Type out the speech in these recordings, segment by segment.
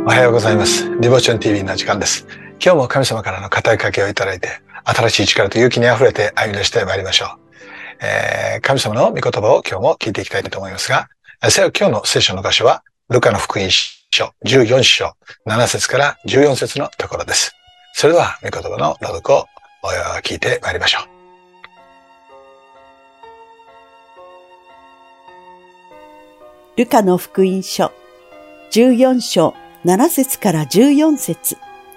おはようございます。ディボーション TV の時間です。今日も神様からの語りかけをいただいて、新しい力と勇気にあふれて歩み出してまいりましょう。神様の御言葉を今日も聞いていきたいと思いますが、今日の聖書の箇所は、ルカの福音書14章7節から14節のところです。それでは、御言葉の朗読を聞いてまいりましょう。 ルカの福音書14章7節から14節。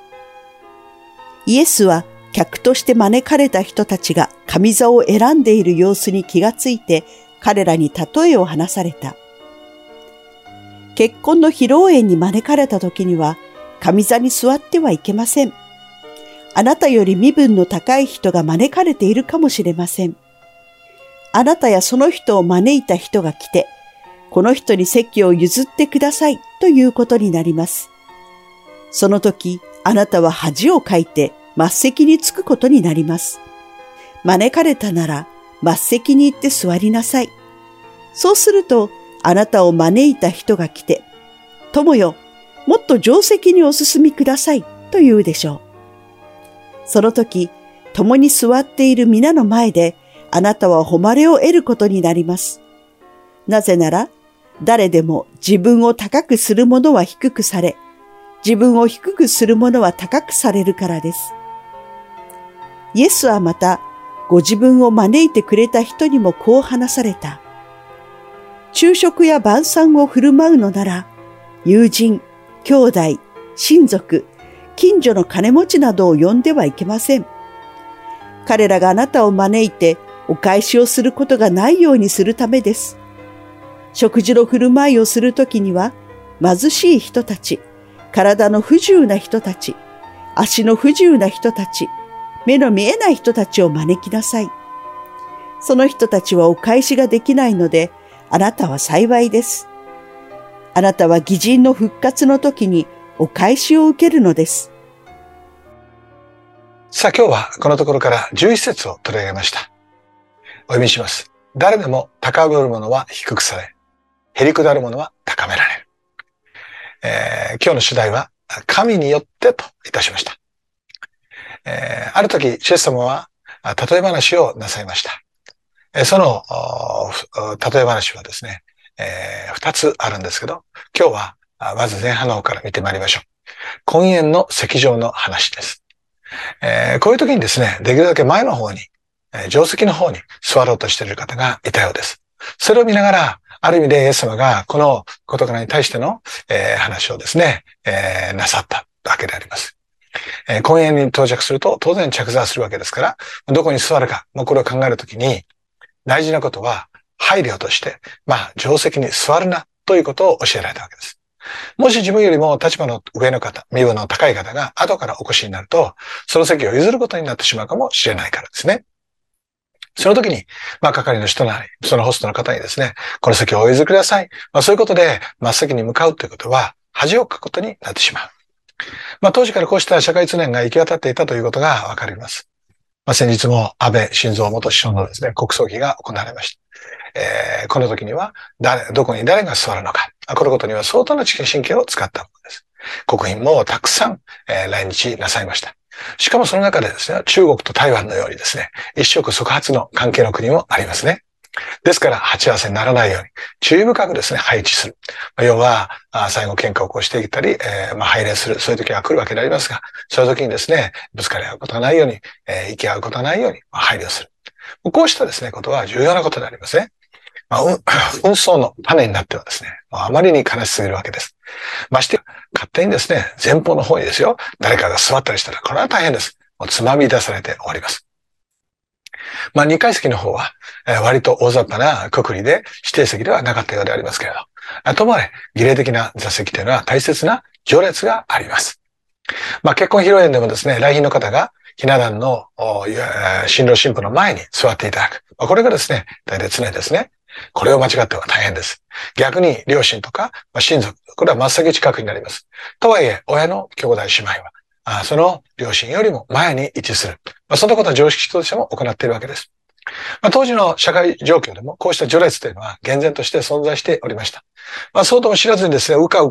イエスは客として招かれた人たちが上座を選んでいる様子に気がついて彼らに例えを話された。結婚の披露宴に招かれた時には上座に座ってはいけません。あなたより身分の高い人が招かれているかもしれません。あなたやその人を招いた人が来て、この人に席を譲ってくださいということになります。その時、あなたは恥をかいて末席に着くことになります。招かれたなら末席に行って座りなさい。そうすると、あなたを招いた人が来て、友よ、もっと上席にお進みくださいと言うでしょう。その時、共に座っている皆の前で、あなたは誉れを得ることになります。なぜなら、誰でも自分を高くする者は低くされ、自分を低くする者は高くされるからです。イエスはまた、ご自分を招いてくれた人にもこう話された。昼食や晩餐を振る舞うのなら、友人、兄弟、親族、近所の金持ちなどを呼んではいけません。彼らがあなたを招いてお返しをすることがないようにするためです。食事の振る舞いをするときには、貧しい人たち、体の不自由な人たち、足の不自由な人たち、目の見えない人たちを招きなさい。その人たちはお返しができないので、あなたは幸いです。あなたは義人の復活の時にお返しを受けるのです。 さあ今日はこのところから11節を取り上げました。お読みします。誰でも高ぶる者は低くされ、へりくだる者は高められる。今日の主題は神によってといたしました。ある時、シエス様は例え話をなさいました。その例え話はですね、2つあるんですけど、今日はまず前半の方から見てまいりましょう。婚宴の席上の話です。こういう時にですね、できるだけ前の方に、上席の方に座ろうとしている方がいたようです。それを見ながら、ある意味でイエス様がこの事柄に対しての、話をですね、なさったわけであります。婚宴に到着すると当然着座するわけですから、どこに座るか、もうこれを考えるときに、大事なことは配慮として、上席に座るなということを教えられたわけです。もし自分よりも立場の上の方、身分の高い方が後からお越しになると、その席を譲ることになってしまうかもしれないからですね。その時に、係の人なり、そのホストの方にですね、この席をお譲りください。そういうことで、真っ先に向かうということは、恥をかくことになってしまう。当時からこうした社会通念が行き渡っていたということがわかります。先日も安倍晋三元首相のですね、国葬儀が行われました。この時には、どこに誰が座るのか。このことには相当な知識神経を使ったものです。国賓もたくさん、来日なさいました。しかもその中でですね、中国と台湾のようにですね、一触即発の関係の国もありますね。ですから、鉢合わせにならないように、注意深くですね、配置する。要は、最後喧嘩を起こしていったり、拝礼する。そういう時が来るわけでありますが、そういう時にですね、ぶつかり合うことがないように、行き合うことがないように、配慮する。こうしたですね、ことは重要なことでありますね。紛争の種になってはですね、あまりに悲しすぎるわけです。まして、勝手にですね、前方の方にですよ、誰かが座ったりしたら、これは大変です。もうつまみ出されて終わります。2階席の方は、割と大雑把なくくりで指定席ではなかったようでありますけれど、ともあれ、儀礼的な座席というのは大切な序列があります。結婚披露宴でもですね、来賓の方がひな壇の新郎新婦の前に座っていただく。これがですね、大体常ですね。これを間違っては大変です。逆に両親とか親族、これは真っ先近くになります。とはいえ、親の兄弟姉妹は、その両親よりも前に位置する。そんなことは常識としても行っているわけです。当時の社会状況でもこうした序列というのは厳然として存在しておりました。そうとも知らずにですね、うかうかと、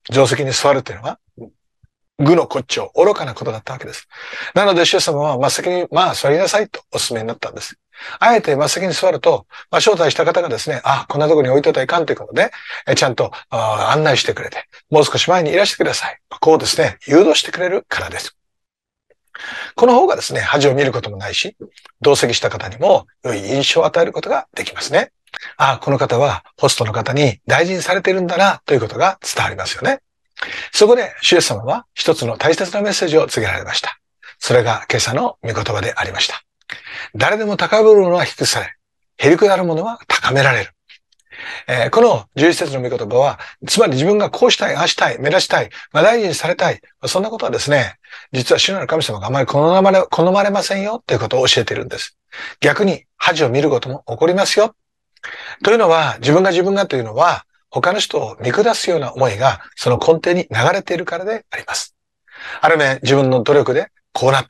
定席に座るというのは、愚の骨頂、愚かなことだったわけです。なので、主イエス様は真っ先に、座りなさいとお勧めになったんです。あえて真っ先に座ると、招待した方がですね、こんなところに置いといたらいかんということで、ちゃんと案内してくれて、もう少し前にいらしてください。こうですね、誘導してくれるからです。この方がですね、恥を見ることもないし、同席した方にも良い印象を与えることができますね。この方はホストの方に大事にされているんだな、ということが伝わりますよね。そこで、主イエス様は一つの大切なメッセージを告げられました。それが今朝の御言葉でありました。誰でも高ぶる者は低くされ、へりくだる者は高められる。この11節の御言葉は、つまり自分がこうしたい、ああしたい、目立ちたい、大事にされたい、そんなことはですね、実は主なる神様があまり好まれませんよということを教えているんです。逆に恥を見ることも起こりますよ。というのは、自分がというのは、他の人を見下すような思いがその根底に流れているからであります。ある面、自分の努力でこうなった。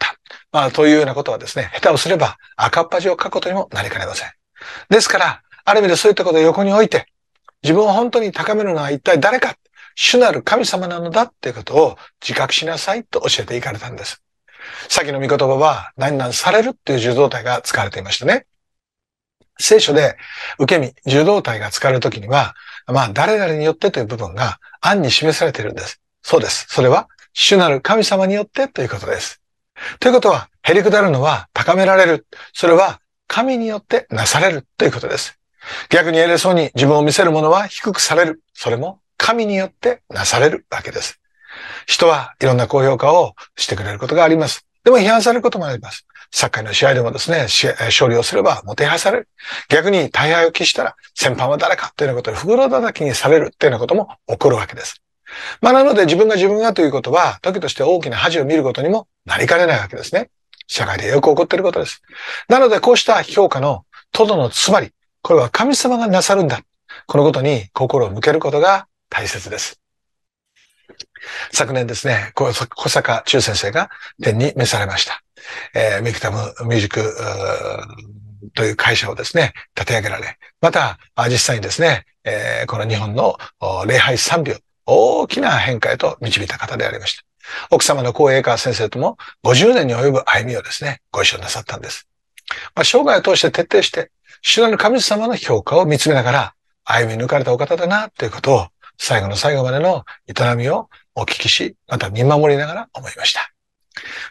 というようなことはですね、下手をすれば赤っ恥をかくことにもなりかねません。ですから、ある意味でそういったことを横に置いて、自分を本当に高めるのは一体誰か、主なる神様なのだっていうことを自覚しなさいと教えていかれたんです。先の御言葉は、何々されるっていう受動体が使われていましたね。聖書で受け身、受動体が使われるときには、誰々によってという部分が暗に示されているんです。そうです。それは、主なる神様によってということです。ということは、へりくだるのは高められる。それは、神によってなされるということです。逆に偉そうに自分を見せる者は低くされる。それも神によってなされるわけです。人はいろんな高評価をしてくれることがあります。でも批判されることもあります。サッカーの試合でもですね、勝利をすればもてはやされる。逆に大敗を喫したら先般は誰かというようなことで袋叩きにされるというようなことも起こるわけです。なので自分がということは、時として大きな恥を見ることにもなりかねないわけですね。社会でよく起こっていることです。なのでこうした評価のとどのつまり、これは神様がなさるんだ。このことに心を向けることが大切です。昨年ですね、小坂忠先生が天に召されました。ミクタムミュージックという会社をですね、立て上げられ、また実際にですね、この日本の礼拝賛美を大きな変化へと導いた方でありました。奥様の高栄華先生とも50年に及ぶ歩みをですね、ご一緒なさったんです。生涯を通して徹底して、主なる神様の評価を見つめながら歩み抜かれたお方だなということを最後の最後までの営みをお聞きし、また見守りながら思いました。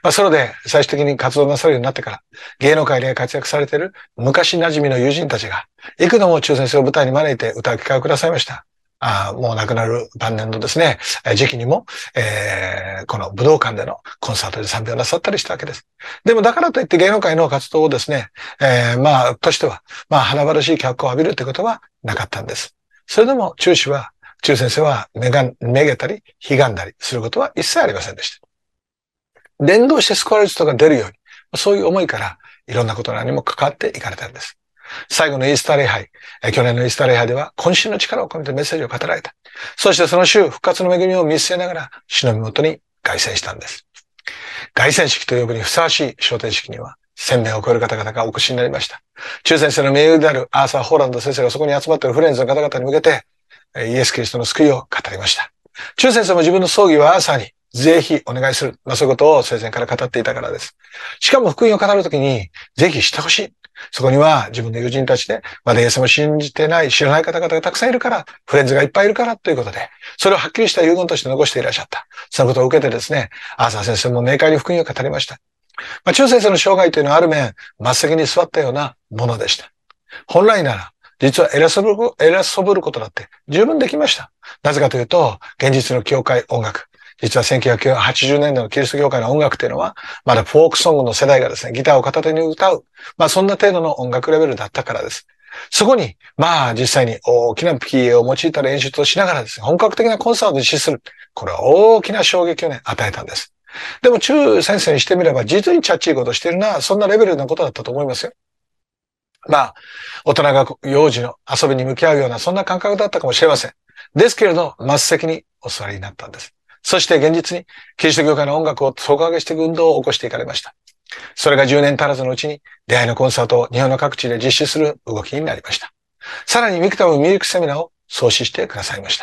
それで最終的に活動なさるようになってから、芸能界で活躍されている昔馴染みの友人たちが、幾度も忠先生を舞台に招いて歌う機会をくださいました。もう亡くなる晩年のですね、時期にも、この武道館でのコンサートで賛美をなさったりしたわけです。でもだからといって芸能界の活動をですね、としては、華々しい脚光を浴びるということはなかったんです。それでも忠先生はめげたり、悲願だりすることは一切ありませんでした。伝道して救われる人が出るように、そういう思いからいろんなことにも関わっていかれたんです。最後のイースター礼拝、去年のイースター礼拝では渾身の力を込めてメッセージを語られた。そしてその週復活の恵みを見据えながら主の身元に凱旋したんです。凱旋式と呼ぶにふさわしい昇天式には1000名を超える方々がお越しになりました。忠先生の盟友であるアーサー・ホーランド先生がそこに集まっているフレンズの方々に向けてイエス・キリストの救いを語りました。忠先生も自分の葬儀はアーサーにぜひお願いする。そういうことを生前から語っていたからです。しかも福音を語るときにぜひしてほしい。そこには自分の友人たちでまだイエスも信じてない、知らない方々がたくさんいるから、フレンズがいっぱいいるからということで、それをはっきりした遺言として残していらっしゃった。そのことを受けてですね、アーサー先生も明快に福音を語りました。忠先生の生涯というのはある面、真っ先に座ったようなものでした。本来なら、実は偉そぶることだって十分できました。なぜかというと、現実の教会音楽、実は1980年代のキリスト教会の音楽というのは、まだフォークソングの世代がですね、ギターを片手に歌う。そんな程度の音楽レベルだったからです。そこに、実際に大きな PA を用いた演出をしながらですね、本格的なコンサートを実施する。これは大きな衝撃をね、与えたんです。でも、忠先生にしてみれば、実にチャッチいことをしているな、そんなレベルのことだったと思いますよ。大人が幼児の遊びに向き合うような、そんな感覚だったかもしれません。ですけれど、真っ先にお座りになったんです。そして現実にキリスト教会の音楽を底上げしていく運動を起こしていかれました。それが10年足らずのうちに出会いのコンサートを日本の各地で実施する動きになりました。さらにミクタムミュージックセミナーを創始してくださいました。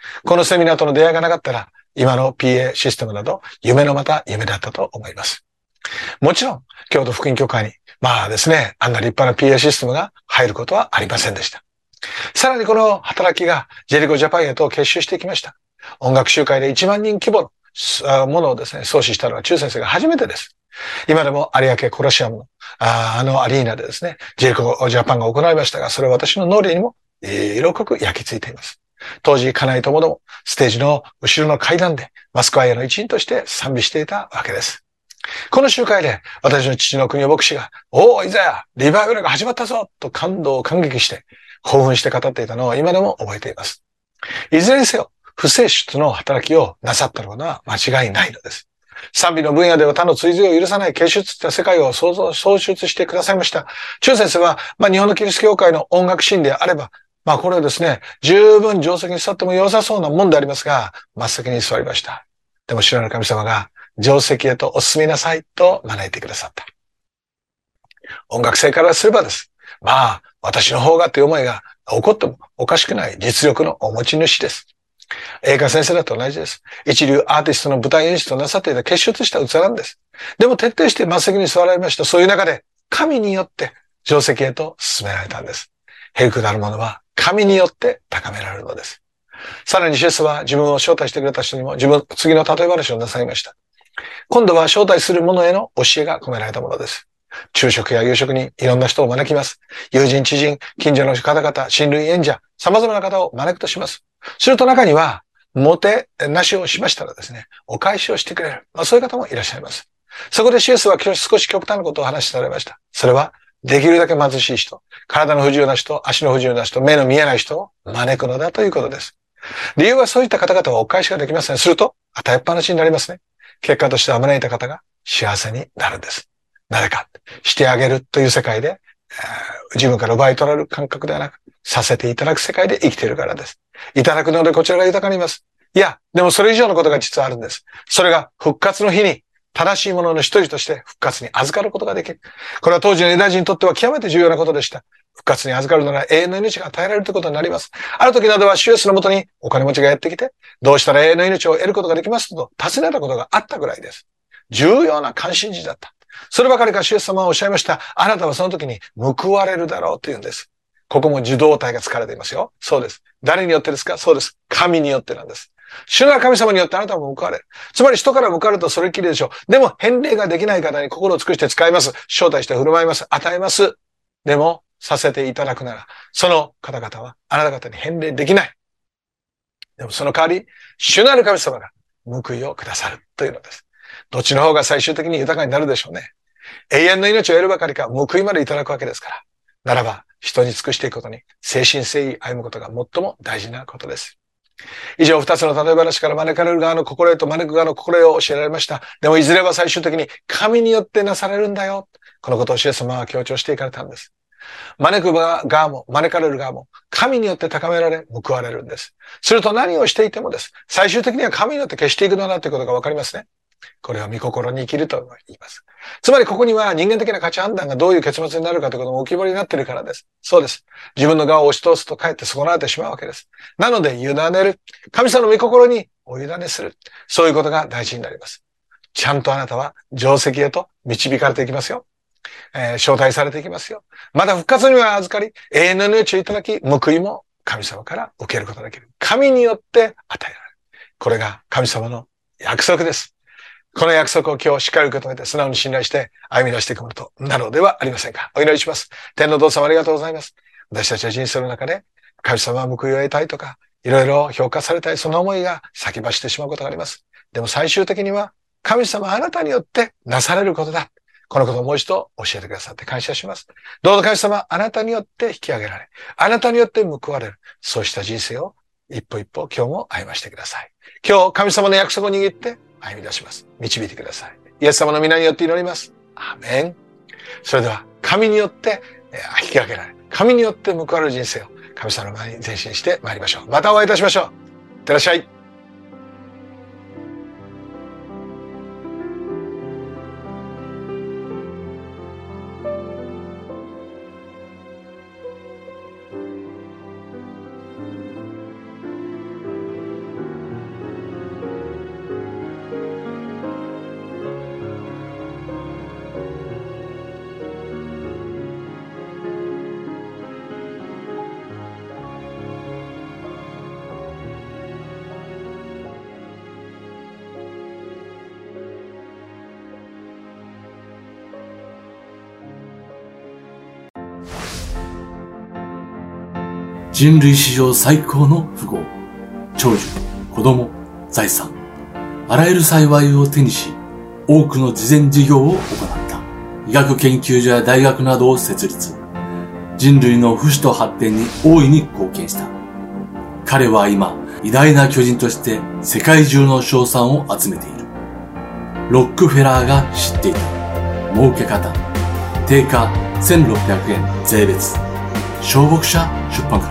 このセミナーとの出会いがなかったら、今の PA システムなど、夢のまた夢だったと思います。もちろん、京都福音教会に、まあですね、あんな立派な PA システムが入ることはありませんでした。さらにこの働きがジェリコジャパンへと結集していきました。音楽集会で1万人規模のものをですね、創始したのは中先生が初めてです。今でも有明コロシアムのあのアリーナでですね、ジェリコジャパンが行われましたが、それは私の脳裏にも色濃く焼き付いています。当時、家内ともどもステージの後ろの階段でマスクアイアの一員として賛美していたわけです。この集会で私の父の国尾牧師が、おお、いざや、リバイバルが始まったぞと感激して興奮して語っていたのを今でも覚えています。いずれにせよ、不正出の働きをなさったのは間違いないのです。賛美の分野では他の追随を許さない傑出した世界を創出してくださいました。中先生は、日本のキリスト教会の音楽シーンであれば、これをですね、十分定石に座っても良さそうなもんでありますが、真っ先に座りました。でも主なる神様が、定石へとお進みなさいと招いてくださった。音楽性からすればです。私の方がという思いが起こってもおかしくない実力のお持ち主です。映画先生だと同じです。一流アーティストの舞台演出をなさっていた結出した器なんです。でも徹底して真っ先に座られました。そういう中で神によって定石へと進められたんです。へくなるものは神によって高められるのです。さらにシエスは自分を招待してくれた人にも次の例え話をなさいました。今度は招待する者への教えが込められたものです。昼食や夕食にいろんな人を招きます。友人、知人、近所の方々、親類、縁者、様々な方を招くとします。すると中には、もてなしをしましたらですね、お返しをしてくれる。そういう方もいらっしゃいます。そこでシエスは少し極端なことを話されました。それは、できるだけ貧しい人、体の不自由な人、足の不自由な人、目の見えない人を招くのだということです。理由はそういった方々はお返しができません。すると、与えっぱなしになりますね。結果としては招いた方が幸せになるんです。なぜか、してあげるという世界で、自分から奪い取られる感覚ではなく、させていただく世界で生きているからです。いただくのでこちらが豊かになります。いや、でもそれ以上のことが実はあるんです。それが復活の日に正しいものの一人として復活に預かることができる。これは当時のユダヤ人にとっては極めて重要なことでした。復活に預かるなら永遠の命が与えられるということになります。ある時などはシエスのもとにお金持ちがやってきて、どうしたら永遠の命を得ることができますと尋ねたことがあったぐらいです。重要な関心事だった。そればかりかシエス様はおっしゃいました。あなたはその時に報われるだろうと言うんです。ここも受動体が使われていますよ。そうです。誰によってですか？そうです。神によってなんです。主な神様によってあなたも報われる。つまり人から報われるとそれっきりでしょう。でも返礼ができない方に心を尽くして使います。招待して振る舞います。与えます。でもさせていただくなら、その方々はあなた方に返礼できない。でもその代わり、主なる神様が報いをくださるというのです。どっちの方が最終的に豊かになるでしょうね。永遠の命を得るばかりか報いまでいただくわけですから。ならば、人に尽くしていくことに、誠心誠意歩むことが最も大事なことです。以上、二つの例え話から招かれる側の心得と招く側の心得を教えられました。でも、いずれは最終的に神によってなされるんだよ。このことを主イエス様は強調していかれたんです。招く側も、招かれる側も、神によって高められ、報われるんです。すると何をしていてもです。最終的には神によって消していくのだということがわかりますね。これを御心に生きると言います。つまりここには人間的な価値判断がどういう結末になるかということも浮き彫りになっているからです。そうです。自分の側を押し通すとかえって損なわれてしまうわけです。なので委ねる。神様の御心にお委ねする。そういうことが大事になります。ちゃんとあなたは定石へと導かれていきますよ。招待されていきますよ。また復活には預かり、永遠の命をいただき、報いも神様から受けることができる。神によって与えられる。これが神様の約束です。この約束を今日しっかり受け止めて素直に信頼して歩み出していくものとなるのではありませんか。お祈りします。天の父様ありがとうございます。私たちは人生の中で神様は報いを得たいとか、いろいろ評価されたい、その思いが先走ってしまうことがあります。でも最終的には神様あなたによってなされることだ。このことをもう一度教えてくださって感謝します。どうぞ神様あなたによって引き上げられ、あなたによって報われる。そうした人生を一歩一歩今日も歩ましてください。今日神様の約束を握って歩み出します。導いてください。イエス様の皆によって祈ります。アーメン。それでは神によって引き上げられ、神によって報われる人生を神様の前に前進してまいりましょう。またお会いいたしましょう。いってらっしゃい。 人類史上最高の富豪、長寿、子供、財産、あらゆる幸いを手にし、多くの慈善事業を行った。医学研究所や大学などを設立。人類の不死と発展に大いに貢献した。彼は今、偉大な巨人として世界中の称賛を集めている。ロックフェラーが知っていた。儲け方。定価1600円税別。小牧者出版から。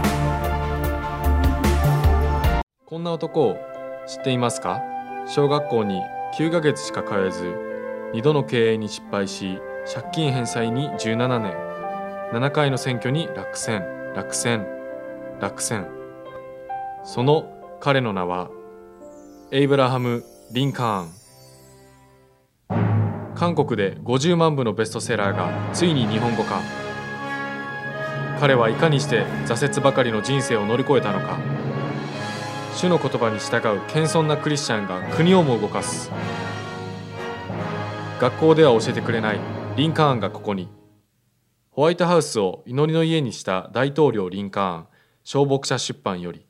こんな男を知っていますか？小学校に9ヶ月しか通えず、2度の経営に失敗し、借金返済に17年、7回の選挙に落選。その彼の名は、エイブラハム・リンカーン。韓国で50万部のベストセラーがついに日本語化。彼はいかにして挫折ばかりの人生を乗り越えたのか。主の言葉に従う謙遜なクリスチャンが国をも動かす。学校では教えてくれないリンカーンがここに。ホワイトハウスを祈りの家にした大統領リンカーン、小牧者出版より。